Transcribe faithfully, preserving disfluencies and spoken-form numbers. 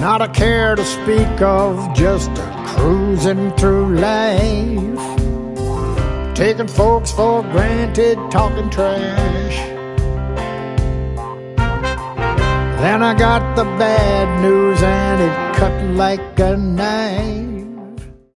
not a care to speak of, just a cruising through life, taking folks for granted, talking trash. Then I got the bad news and it cut like a knife.